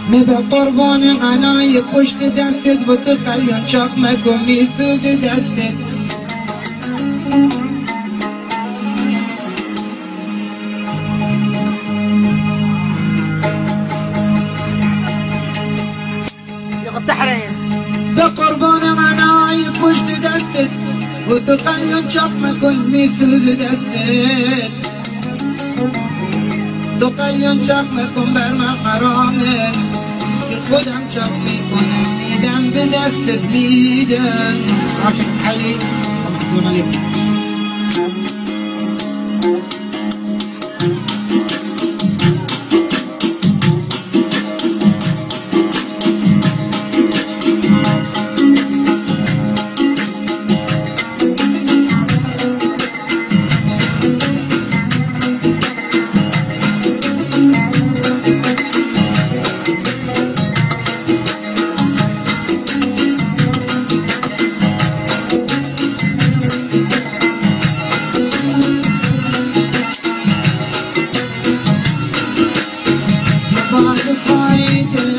می به قربان عنای پشت دستت و تو قلیان چاق مکن میسود دستت. به قربان عنای پشت دستت و تو قلیان چاق مکن میسود دستت. تو قلیان چاق مکن بر من حرامه که خودم چاق میکنم میدم به دستت میدم. عاشق علی الله عليك. بعد فايدة